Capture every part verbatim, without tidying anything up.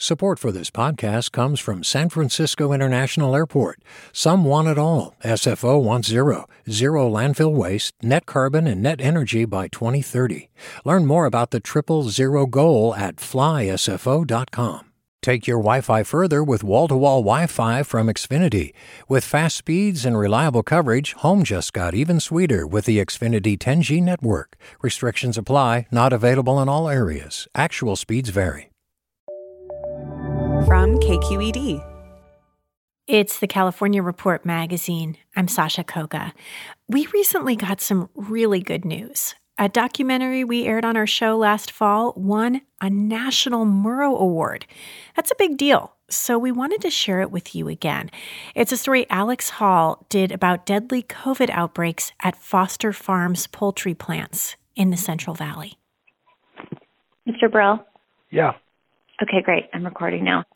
Support for this podcast comes from San Francisco International Airport. Some want it all. S F O wants zero. Zero landfill waste, net carbon, and net energy by twenty thirty. Learn more about the triple zero goal at fly S F O dot com. Take your Wi-Fi further with wall-to-wall Wi-Fi from Xfinity. With fast speeds and reliable coverage, home just got even sweeter with the Xfinity ten G network. Restrictions apply, not available in all areas. Actual speeds vary. From K Q E D. It's the California Report magazine. I'm Sasha Koga. We recently got some really good news. A documentary we aired on our show last fall won a National Murrow Award. That's a big deal, so we wanted to share it with you again. It's a story Alex Hall did about deadly COVID outbreaks at Foster Farms poultry plants in the Central Valley. Mister Burrell? Yeah. Okay, great. I'm recording now.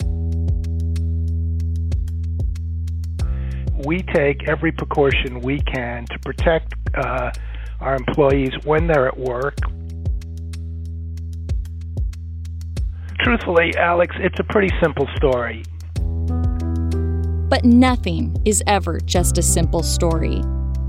We take every precaution we can to protect uh, our employees when they're at work. Truthfully, Alex, it's a pretty simple story. But nothing is ever just a simple story.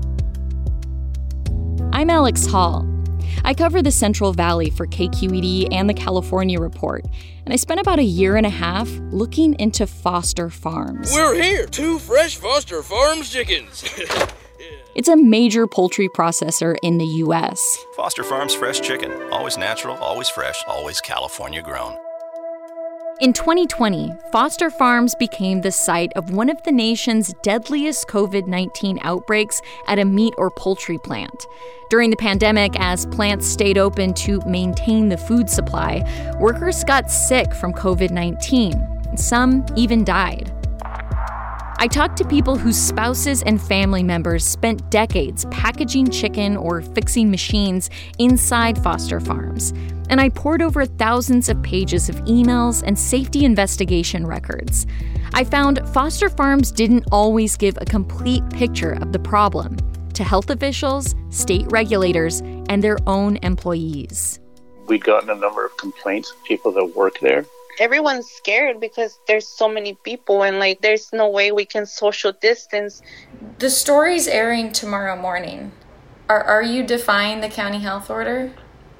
I'm Alex Hall. I cover the Central Valley for K Q E D and the California Report, and I spent about a year and a half looking into Foster Farms. We're here, two fresh Foster Farms chickens. It's a major poultry processor in the U S. Foster Farms fresh chicken. Always natural, always fresh, always California grown. In twenty twenty, Foster Farms became the site of one of the nation's deadliest COVID nineteen outbreaks at a meat or poultry plant. During the pandemic, as plants stayed open to maintain the food supply, workers got sick from COVID nineteen. Some even died. I talked to people whose spouses and family members spent decades packaging chicken or fixing machines inside Foster Farms. And I pored over thousands of pages of emails and safety investigation records. I found Foster Farms didn't always give a complete picture of the problem to health officials, state regulators, and their own employees. We'd gotten a number of complaints of people that work there. Everyone's scared because there's so many people and like there's no way we can social distance. The story's airing tomorrow morning. Are are you defying the county health order?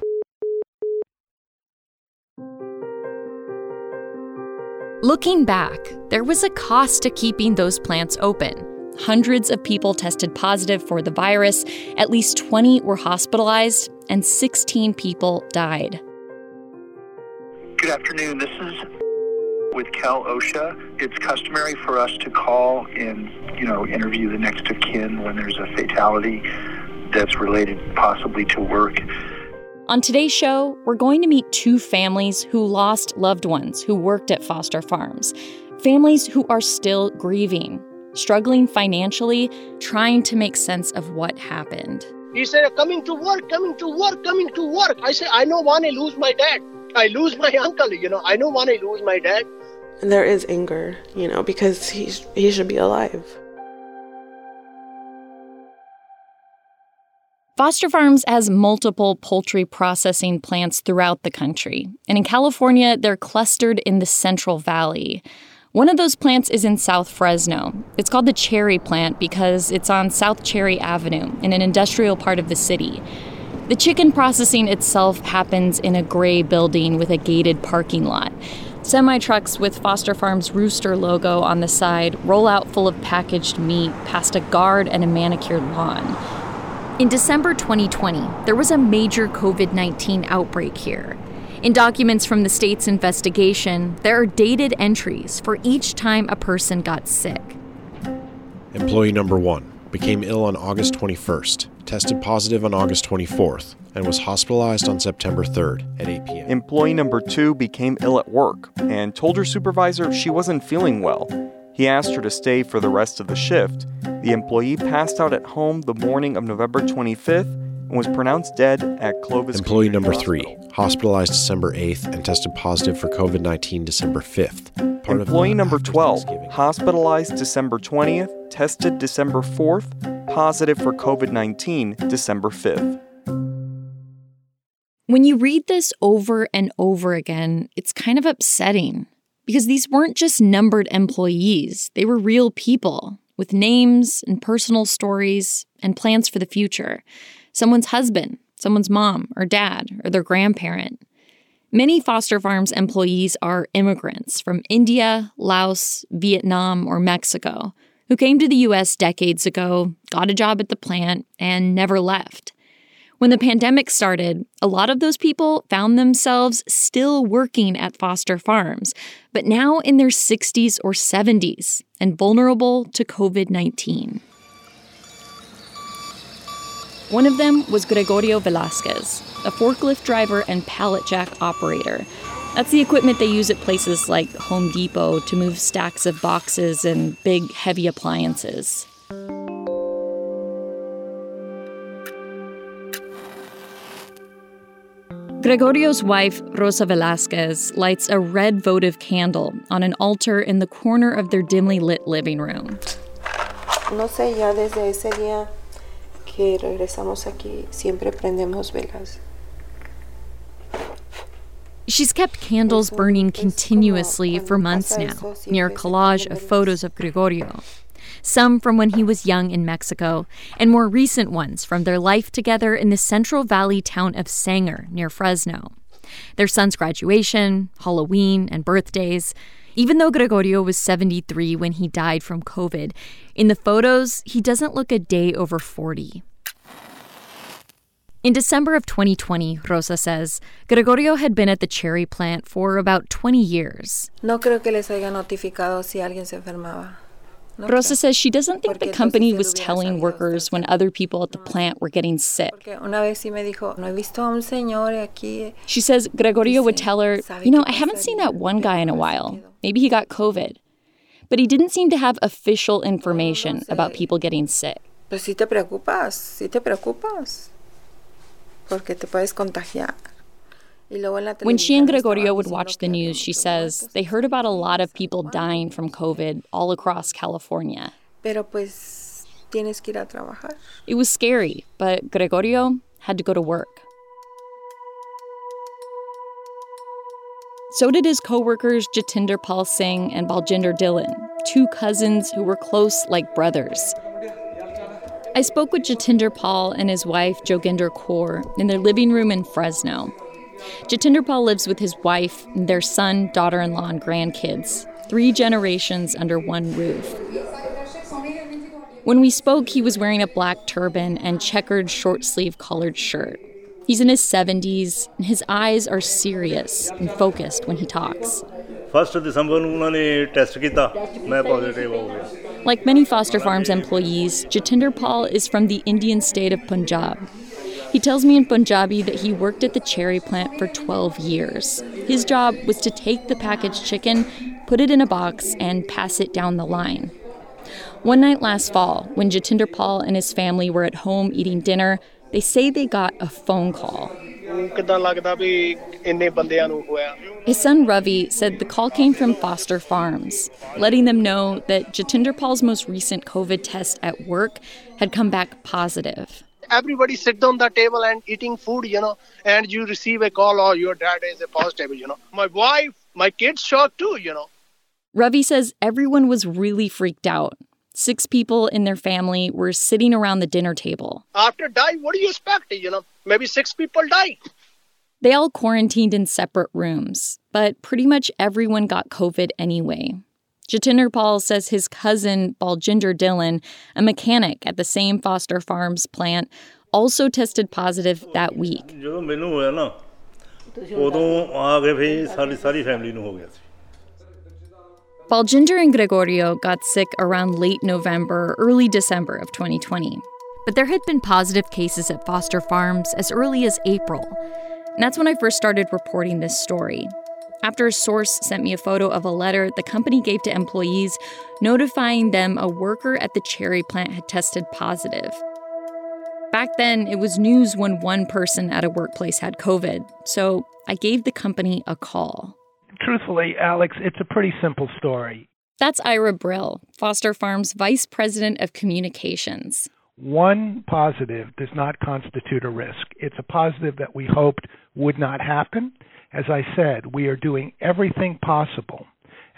Looking back, there was a cost to keeping those plants open. Hundreds of people tested positive for the virus, at least twenty were hospitalized, and sixteen people died. Good afternoon. This is with Cal OSHA. It's customary for us to call and, you know, interview the next of kin when there's a fatality that's related possibly to work. On today's show, we're going to meet two families who lost loved ones who worked at Foster Farms. Families who are still grieving, struggling financially, trying to make sense of what happened. He said, coming to work, coming to work, coming to work. I said, I don't want to lose my dad. I lose my uncle, you know. I don't want to lose my dad. And there is anger, you know, because he, he should be alive. Foster Farms has multiple poultry processing plants throughout the country. And in California, they're clustered in the Central Valley. One of those plants is in South Fresno. It's called the Cherry Plant because it's on South Cherry Avenue in an industrial part of the city. The chicken processing itself happens in a gray building with a gated parking lot. Semi-trucks with Foster Farms Rooster logo on the side roll out full of packaged meat past a guard and a manicured lawn. In December twenty twenty, there was a major COVID nineteen outbreak here. In documents from the state's investigation, there are dated entries for each time a person got sick. Employee number one became ill on August twenty-first, tested positive on August twenty-fourth, and was hospitalized on September third at eight p.m. Employee number two became ill at work and told her supervisor she wasn't feeling well. He asked her to stay for the rest of the shift. The employee passed out at home the morning of November twenty-fifth and was pronounced dead at Clovis. Employee number three, hospitalized December eighth and tested positive for COVID nineteen December fifth. Part Employee number twelve, hospitalized December twentieth, tested December fourth, positive for COVID nineteen December fifth. When you read this over and over again, it's kind of upsetting. Because these weren't just numbered employees, they were real people with names and personal stories and plans for the future. Someone's husband, someone's mom or dad, or their grandparent. Many Foster Farms employees are immigrants from India, Laos, Vietnam, or Mexico who came to the U S decades ago, got a job at the plant, and never left. When the pandemic started, a lot of those people found themselves still working at Foster Farms, but now in their sixties or seventies and vulnerable to covid nineteen. One of them was Gregorio Velasquez, a forklift driver and pallet jack operator. That's the equipment they use at places like Home Depot to move stacks of boxes and big, heavy appliances. Gregorio's wife, Rosa Velasquez, lights a red votive candle on an altar in the corner of their dimly lit living room. No sé, ya desde ese día que regresamos aquí, siempre prendemos velas. She's kept candles burning continuously for months now, near a collage of photos of Gregorio. Some from when he was young in Mexico, and more recent ones from their life together in the Central Valley town of Sanger, near Fresno. Their son's graduation, Halloween, and birthdays. Even though Gregorio was seventy-three when he died from COVID, in the photos, he doesn't look a day over forty. In December of twenty twenty, Rosa says, Gregorio had been at the cherry plant for about twenty years. No creo que les haya notificado si alguien se enfermaba. No Rosa creo. says she doesn't think the company was telling workers when other people at the plant were getting sick. Una vez sí me dijo, no he visto a un señor aquí. She says Gregorio would tell her, you know, I haven't seen that one guy in a while. Maybe he got COVID. But he didn't seem to have official information about people getting sick. Pues sí te preocupas, sí te preocupas. Porque te puedes contagiar. When she and Gregorio would watch the news, she says, they heard about a lot of people dying from COVID all across California. Pero pues tienes que ir a trabajar. It was scary, but Gregorio had to go to work. So did his co-workers Jatinder Pal Singh and Baljinder Dhillon, two cousins who were close like brothers. I spoke with Jatinder Pal and his wife Joginder Kaur in their living room in Fresno. Jatinder Pal lives with his wife, their son, daughter-in-law, and grandkids, three generations under one roof. When we spoke, he was wearing a black turban and checkered short-sleeve collared shirt. He's in his seventies, and his eyes are serious and focused when he talks. first of December ਨੂੰ ਉਹਨਾਂ ਨੇ test ਕੀਤਾ ਮੈਂ positive ਹੋ ਗਿਆ. Like many Foster Farms employees, Jatinder Pal is from the Indian state of Punjab. He tells me in Punjabi that he worked at the cherry plant for twelve years. His job was to take the packaged chicken, put it in a box, and pass it down the line. One night last fall, when Jatinder Pal and his family were at home eating dinner, they say they got a phone call. His son Ravi said the call came from Foster Farms, letting them know that Jatinder Pal's most recent COVID test at work had come back positive. Everybody sit on the table and eating food, you know, and you receive a call, oh, your dad is a positive, you know. My wife, my kids shocked too, you know. Ravi says everyone was really freaked out. Six people in their family were sitting around the dinner table. After die, what do you expect, you know? Maybe six people die. They all quarantined in separate rooms, but pretty much everyone got COVID anyway. Jatinder Pal says his cousin, Baljinder Dhillon, a mechanic at the same Foster Farms plant, also tested positive that week. Baljinder and Gregorio got sick around late November, early December of twenty twenty. But there had been positive cases at Foster Farms as early as April. And that's when I first started reporting this story. After a source sent me a photo of a letter the company gave to employees notifying them a worker at the cherry plant had tested positive. Back then, it was news when one person at a workplace had COVID, so I gave the company a call. Truthfully, Alex, it's a pretty simple story. That's Ira Brill, Foster Farms Vice President of Communications. One positive does not constitute a risk. It's a positive that we hoped would not happen. As I said, we are doing everything possible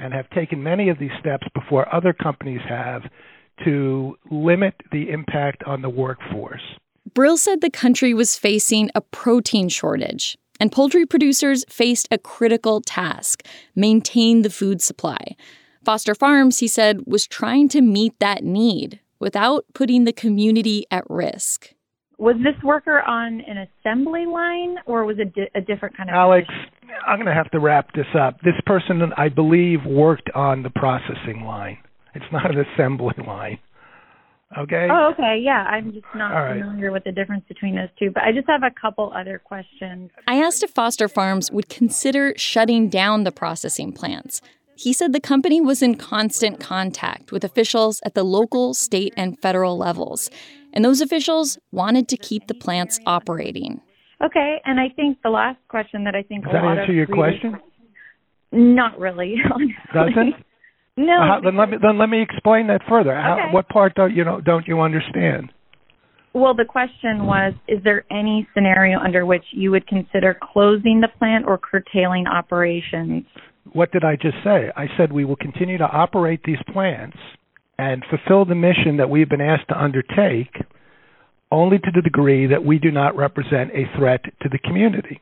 and have taken many of these steps before other companies have to limit the impact on the workforce. Brill said the country was facing a protein shortage, and poultry producers faced a critical task: maintain the food supply. Foster Farms, he said, was trying to meet that need without putting the community at risk. Was this worker on an assembly line, or was it di- a different kind of Alex, position? I'm going to have to wrap this up. This person, I believe, worked on the processing line. It's not an assembly line. Okay? Oh, okay. Yeah, I'm just not All right. familiar with the difference between those two. But I just have a couple other questions. I asked if Foster Farms would consider shutting down the processing plants. He said the company was in constant contact with officials at the local, state, and federal levels, and those officials wanted to keep the plants operating. Okay, and I think the last question that I think Does a that lot answer of your readers- question? Not really, honestly. Doesn't? No. Uh, then let me then let me explain that further. How, Okay. what part don't you know don't you understand? Well, the question was, is there any scenario under which you would consider closing the plant or curtailing operations? What did I just say? I said we will continue to operate these plants and fulfill the mission that we've been asked to undertake only to the degree that we do not represent a threat to the community.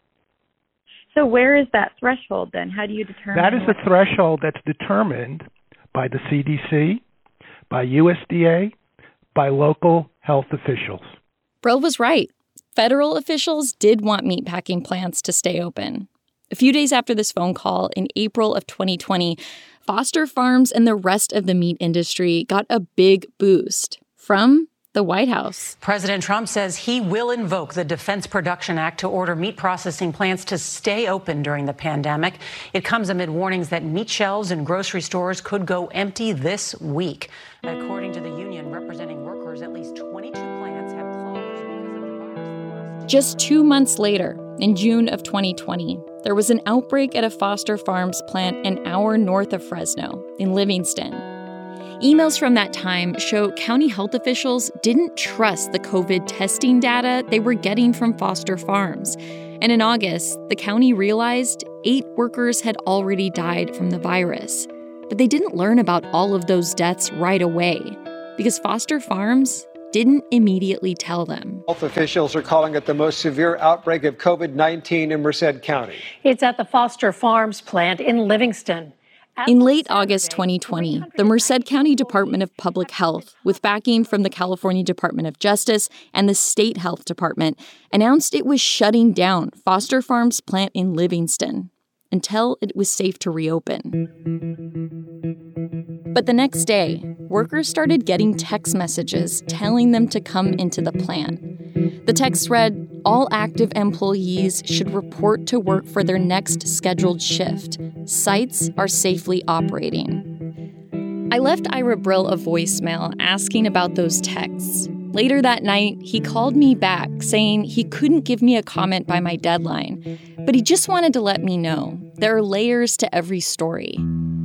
So where is that threshold then? How do you determine That is the what- threshold that's determined by the C D C, by U S D A, by local health officials. Brill was right. Federal officials did want meatpacking plants to stay open. A few days after this phone call, in April of twenty twenty, Foster Farms and the rest of the meat industry got a big boost from the White House. President Trump says he will invoke the Defense Production Act to order meat processing plants to stay open during the pandemic. It comes amid warnings that meat shelves in grocery stores could go empty this week. According to the union representing workers, at least twenty-two plants have closed because of the virus. Just two months later, in June of twenty twenty, there was an outbreak at a Foster Farms plant an hour north of Fresno, in Livingston. Emails from that time show county health officials didn't trust the COVID testing data they were getting from Foster Farms. And in August, the county realized eight workers had already died from the virus. But they didn't learn about all of those deaths right away because Foster Farms didn't immediately tell them. Health officials are calling it the most severe outbreak of COVID nineteen in Merced County. It's at the Foster Farms plant in Livingston. In late August twenty twenty, the Merced County Department of Public Health, with backing from the California Department of Justice and the State Health Department, announced it was shutting down Foster Farms plant in Livingston until it was safe to reopen. But the next day, workers started getting text messages telling them to come into the plant. The text read, all active employees should report to work for their next scheduled shift. Sites are safely operating. I left Ira Brill a voicemail asking about those texts. Later that night, he called me back saying he couldn't give me a comment by my deadline, but he just wanted to let me know there are layers to every story.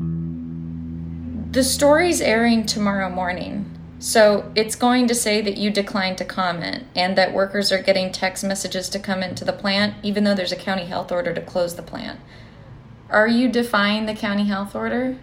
The story's airing tomorrow morning, so it's going to say that you declined to comment and that workers are getting text messages to come into the plant, even though there's a county health order to close the plant. Are you defying the county health order?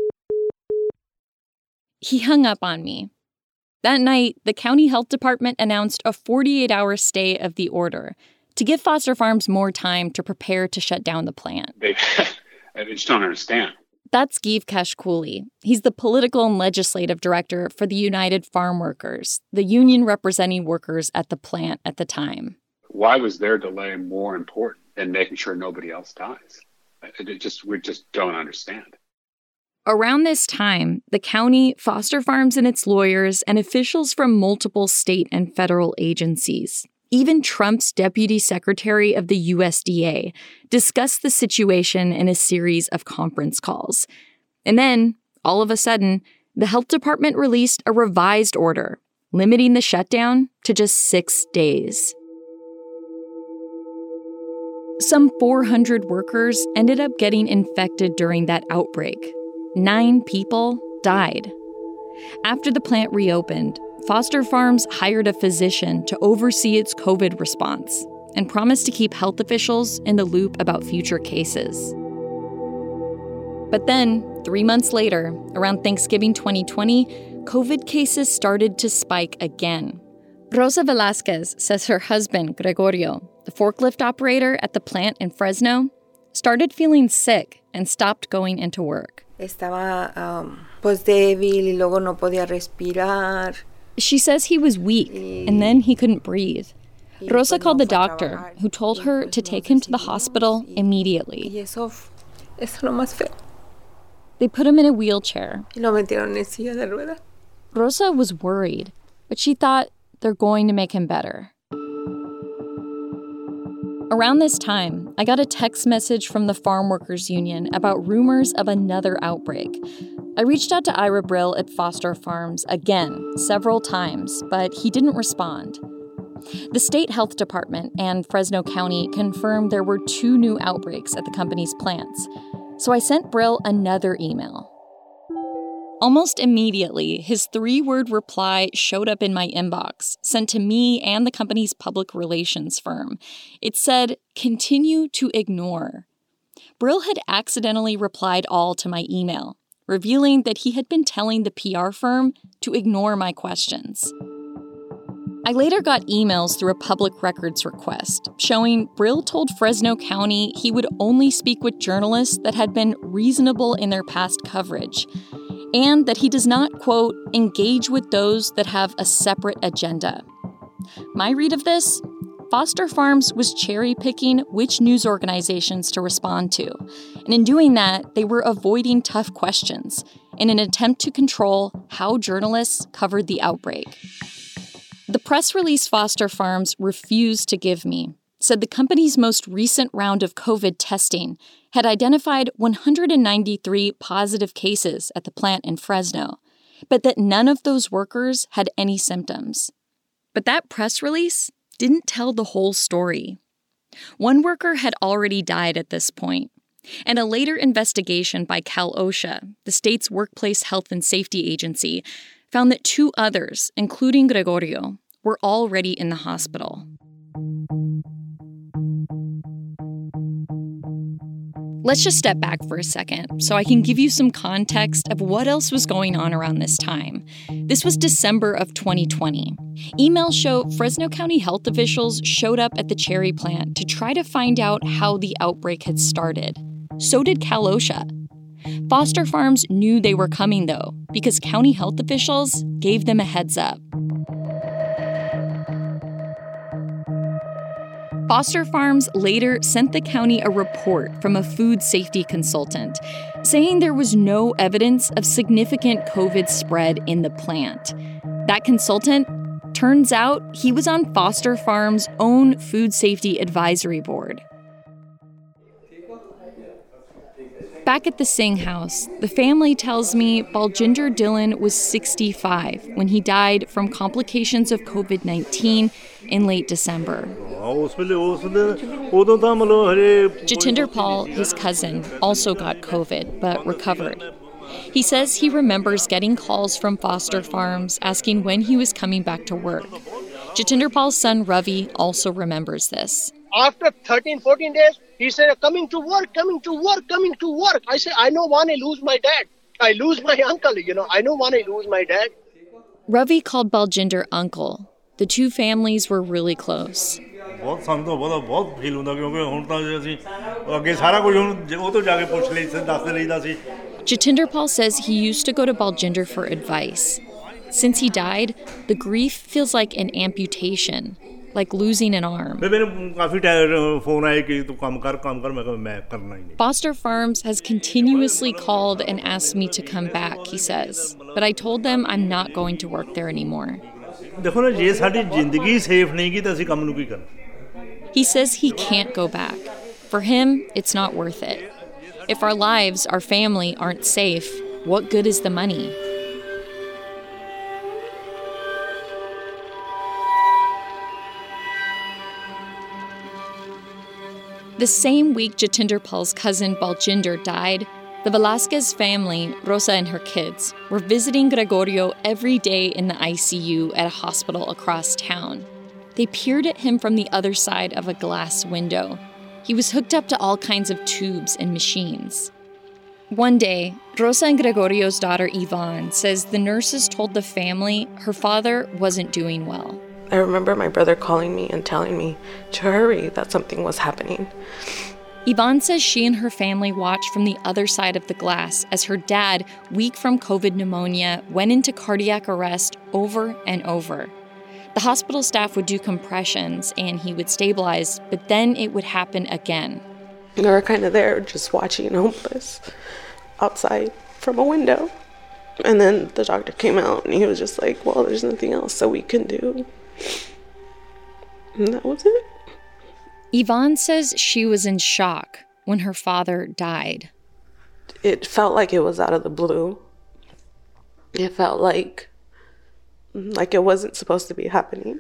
He hung up on me. That night, the county health department announced a forty-eight hour stay of the order to give Foster Farms more time to prepare to shut down the plant. They, I just don't understand. That's Geev Keshkuli. He's the political and legislative director for the United Farm Workers, the union representing workers at the plant at the time. Why was their delay more important than making sure nobody else dies? It just, we just don't understand. Around this time, the county, Foster Farms and its lawyers, and officials from multiple state and federal agencies, even Trump's deputy secretary of the U S D A, discussed the situation in a series of conference calls. And then, all of a sudden, the health department released a revised order, limiting the shutdown to just six days. Some four hundred workers ended up getting infected during that outbreak. Nine people died. After the plant reopened, Foster Farms hired a physician to oversee its COVID response and promised to keep health officials in the loop about future cases. But then, three months later, around Thanksgiving twenty twenty, COVID cases started to spike again. Rosa Velasquez says her husband, Gregorio, the forklift operator at the plant in Fresno, started feeling sick and stopped going into work. Estaba um, pues débil y luego no podía respirar. She says he was weak and then he couldn't breathe. Rosa called the doctor, who told her to take him to the hospital immediately. Y eso, eso lo más feo. They put him in a wheelchair. Y lo metieron en silla de ruedas. Rosa was worried, but she thought they're going to make him better. Around this time, I got a text message from the Farm Workers Union about rumors of another outbreak. I reached out to Ira Brill at Foster Farms again, several times, but he didn't respond. The state health department and Fresno County confirmed there were two new outbreaks at the company's plants, so I sent Brill another email. Almost immediately, his three-word reply showed up in my inbox, sent to me and the company's public relations firm. It said, "Continue to ignore." Brill had accidentally replied all to my email, revealing that he had been telling the P R firm to ignore my questions. I later got emails through a public records request showing Brill told Fresno County he would only speak with journalists that had been reasonable in their past coverage, and that he does not, quote, engage with those that have a separate agenda. My read of this? Foster Farms was cherry-picking which news organizations to respond to, and in doing that, they were avoiding tough questions in an attempt to control how journalists covered the outbreak. The press release Foster Farms refused to give me said the company's most recent round of COVID testing had identified one hundred ninety-three positive cases at the plant in Fresno, but that none of those workers had any symptoms. But that press release didn't tell the whole story. One worker had already died at this point, and a later investigation by Cal OSHA, the state's workplace health and safety agency, found that two others, including Gregorio, were already in the hospital. Let's just step back for a second so I can give you some context of what else was going on around this time. This was December of twenty twenty. Emails show Fresno County health officials showed up at the cherry plant to try to find out how the outbreak had started. So did Cal OSHA. Foster Farms knew they were coming, though, because county health officials gave them a heads up. Foster Farms later sent the county a report from a food safety consultant saying there was no evidence of significant COVID spread in the plant. That consultant, turns out he was on Foster Farms' own food safety advisory board. Back at the Singh house, the family tells me Baljinder Dhillon was sixty-five when he died from complications of COVID nineteen in late December. Jatinder Pal, his cousin, also got COVID but recovered. He says he remembers getting calls from Foster Farms asking when he was coming back to work. Jatinder Pal's son Ravi also remembers this. After thirteen, fourteen days, he said, coming to work, coming to work, coming to work. I said, I don't want to lose my dad. I lose my uncle, you know. I don't want to lose my dad. Ravi called Baljinder uncle. The two families were really close. Jatinder Pal says he used to go to Baljinder for advice. Since he died, the grief feels like an amputation, like losing an arm. Foster Farms has continuously called and asked me to come back, he says, but I told them I'm not going to work there anymore. He says he can't go back. For him, it's not worth it. If our lives, our family, aren't safe, what good is the money? The same week Jatinder Pal's cousin Baljinder died, the Velasquez family, Rosa and her kids, were visiting Gregorio every day in the I C U at a hospital across town. They peered at him from the other side of a glass window. He was hooked up to all kinds of tubes and machines. One day, Rosa and Gregorio's daughter Yvonne says the nurses told the family her father wasn't doing well. I remember my brother calling me and telling me to hurry, that something was happening. Yvonne says she and her family watched from the other side of the glass as her dad, weak from COVID pneumonia, went into cardiac arrest over and over. The hospital staff would do compressions and he would stabilize, but then it would happen again. We were kind of there just watching, hopeless, outside from a window. And then the doctor came out and he was just like, well, there's nothing else that we can do. And that was it. Yvonne says she was in shock when her father died. It felt like it was out of the blue. It felt like, like it wasn't supposed to be happening.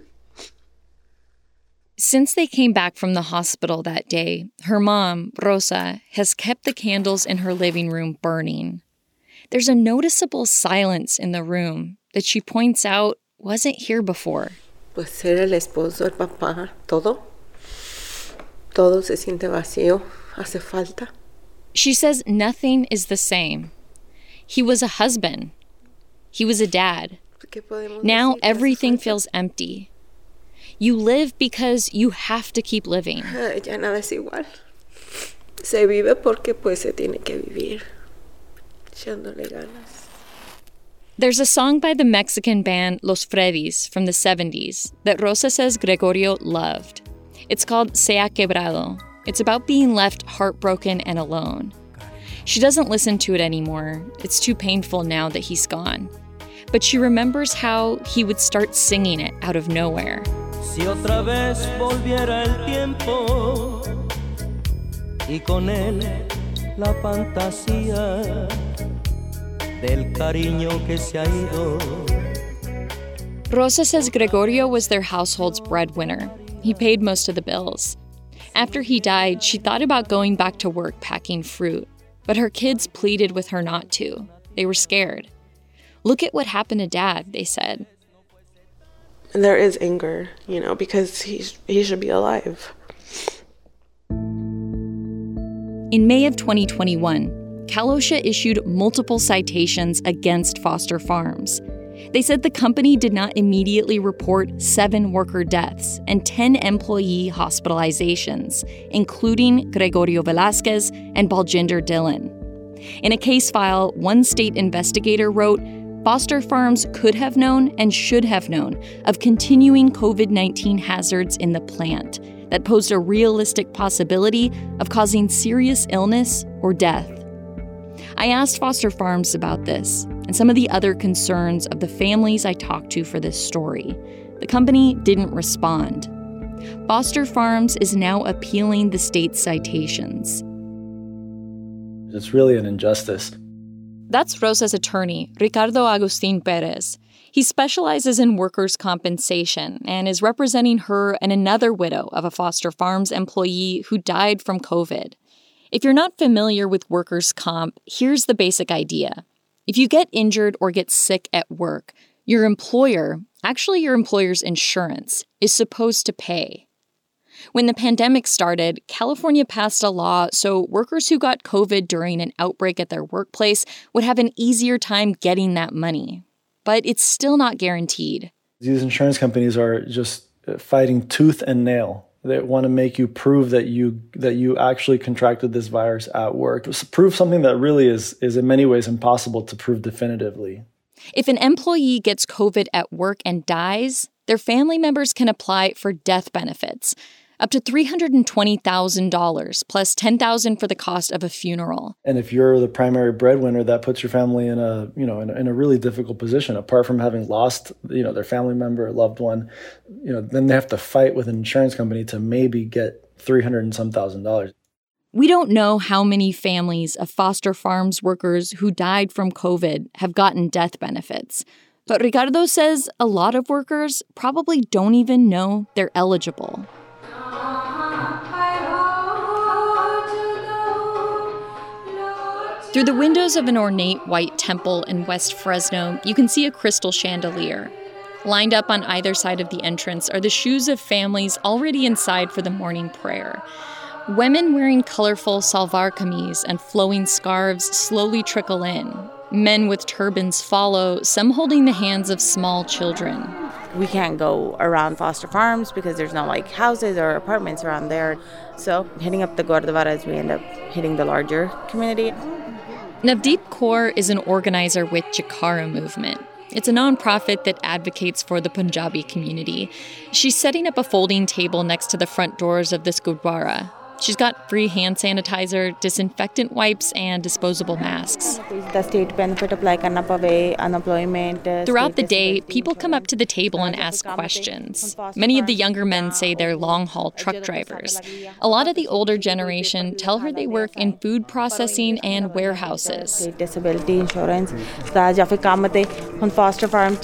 Since they came back from the hospital that day, her mom, Rosa, has kept the candles in her living room burning. There's a noticeable silence in the room that she points out wasn't here before. Pues ser el esposo, el papá, todo. Todo se siente vacío, hace falta. She says nothing is the same. He was a husband. He was a dad. Now everything feels empty. You live because you have to keep living. Ya nada es igual. Se vive porque pues se tiene que vivir. Echándole ganas. There's a song by the Mexican band Los Freddys from the seventies that Rosa says Gregorio loved. It's called Se ha quebrado. It's about being left heartbroken and alone. She doesn't listen to it anymore. It's too painful now that he's gone. But she remembers how he would start singing it out of nowhere. Si otra vez volviera el tiempo y con él la fantasía del cariño que se ha ido. Rosa says Gregorio was their household's breadwinner. He paid most of the bills. After he died, she thought about going back to work packing fruit, but her kids pleaded with her not to. They were scared. Look at what happened to Dad, they said. And there is anger, you know, because he, he should be alive. In May of twenty twenty-one, Cal OSHA issued multiple citations against Foster Farms. They said the company did not immediately report seven worker deaths and ten employee hospitalizations, including Gregorio Velasquez and Baljinder Dhillon. In a case file, one state investigator wrote, Foster Farms could have known and should have known of continuing COVID nineteen hazards in the plant that posed a realistic possibility of causing serious illness or death. I asked Foster Farms about this and some of the other concerns of the families I talked to for this story. The company didn't respond. Foster Farms is now appealing the state's citations. It's really an injustice. That's Rosa's attorney, Ricardo Agustin Perez. He specializes in workers' compensation and is representing her and another widow of a Foster Farms employee who died from COVID. If you're not familiar with workers' comp, here's the basic idea. If you get injured or get sick at work, your employer, actually your employer's insurance, is supposed to pay. When the pandemic started, California passed a law so workers who got COVID during an outbreak at their workplace would have an easier time getting that money. But it's still not guaranteed. These insurance companies are just fighting tooth and nail. They want to make you prove that you that you actually contracted this virus at work. Prove something that really is, is in many ways impossible to prove definitively. If an employee gets COVID at work and dies, their family members can apply for death benefits, up to three hundred twenty thousand dollars plus ten thousand dollars for the cost of a funeral. And if you're the primary breadwinner, that puts your family in a, you know, in a, in a really difficult position. Apart from having lost, you know, their family member or loved one, you know, then they have to fight with an insurance company to maybe get three hundred and some thousand dollars. We don't know how many families of Foster Farms workers who died from COVID have gotten death benefits. But Ricardo says a lot of workers probably don't even know they're eligible. Through the windows of an ornate white temple in West Fresno, you can see a crystal chandelier. Lined up on either side of the entrance are the shoes of families already inside for the morning prayer. Women wearing colorful salwar kameez and flowing scarves slowly trickle in. Men with turbans follow, some holding the hands of small children. We can't go around foster farms because there's no like houses or apartments around there. So hitting up the Gurdwaras, we end up hitting the larger community. Navdeep Kaur is an organizer with Jakara Movement. It's a nonprofit that advocates for the Punjabi community. She's setting up a folding table next to the front doors of this Gurdwara. She's got free hand sanitizer, disinfectant wipes, and disposable masks. The state benefit apply karna pave, unemployment. Throughout the day, people come up to the table and ask questions. Many of the younger men say they're long-haul truck drivers. A lot of the older generation tell her they work in food processing and warehouses. Disability insurance. Foster farm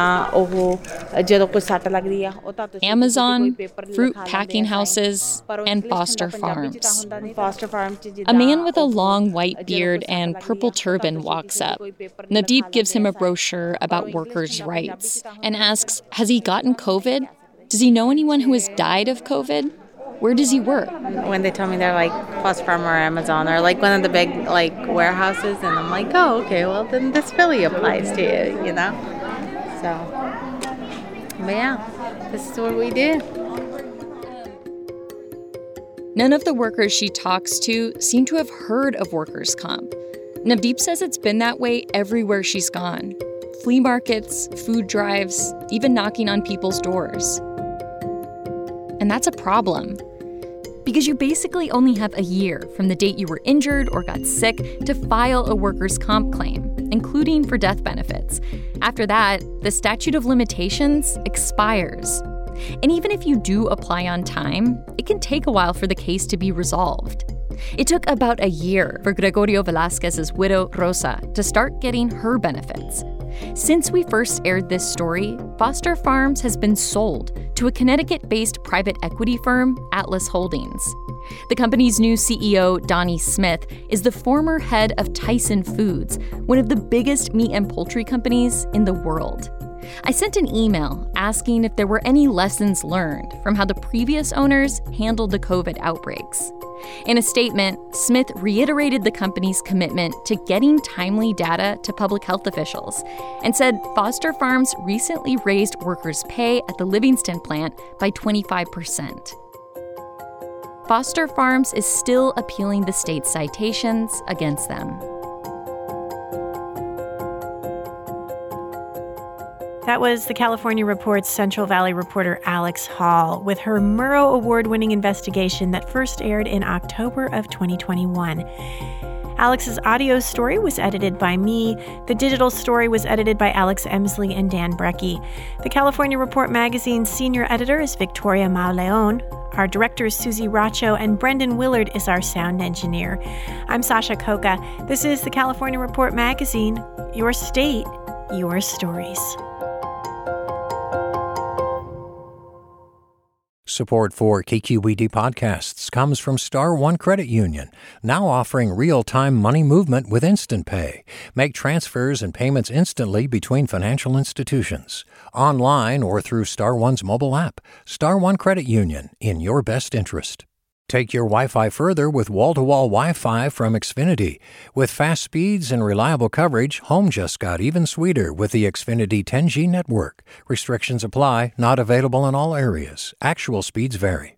Amazon, fruit packing houses, and foster farms. Farms. A man with a long white beard and purple turban walks up. Navdeep gives him a brochure about workers' rights and asks, has he gotten COVID? Does he know anyone who has died of COVID? Where does he work? When they tell me they're like Foster Farm or Amazon or like one of the big like warehouses, and I'm like, oh, okay, well then this really applies to you, you know? So, but yeah, this is what we do. None of the workers she talks to seem to have heard of workers' comp. Navdeep says it's been that way everywhere she's gone. Flea markets, food drives, even knocking on people's doors. And that's a problem. Because you basically only have a year from the date you were injured or got sick to file a workers' comp claim, including for death benefits. After that, the statute of limitations expires. And even if you do apply on time, it can take a while for the case to be resolved. It took about a year for Gregorio Velasquez's widow, Rosa, to start getting her benefits. Since we first aired this story, Foster Farms has been sold to a Connecticut-based private equity firm, Atlas Holdings. The company's new C E O, Donnie Smith, is the former head of Tyson Foods, one of the biggest meat and poultry companies in the world. I sent an email asking if there were any lessons learned from how the previous owners handled the COVID outbreaks. In a statement, Smith reiterated the company's commitment to getting timely data to public health officials and said Foster Farms recently raised workers' pay at the Livingston plant by twenty-five percent. Foster Farms is still appealing the state's citations against them. That was the California Report's Central Valley reporter Alex Hall with her Murrow Award-winning investigation that first aired in October of twenty twenty-one. Alex's audio story was edited by me. The digital story was edited by Alex Emsley and Dan Brecky. The California Report magazine's senior editor is Victoria Mauleon. Our director is Susie Racho, and Brendan Willard is our sound engineer. I'm Sasha Coca. This is the California Report magazine. Your state, your stories. Support for K Q E D podcasts comes from Star One Credit Union, now offering real-time money movement with Instant Pay. Make transfers and payments instantly between financial institutions, online or through Star One's mobile app. Star One Credit Union, in your best interest. Take your Wi-Fi further with wall-to-wall Wi-Fi from Xfinity. With fast speeds and reliable coverage, home just got even sweeter with the Xfinity ten G network. Restrictions apply, not available in all areas. Actual speeds vary.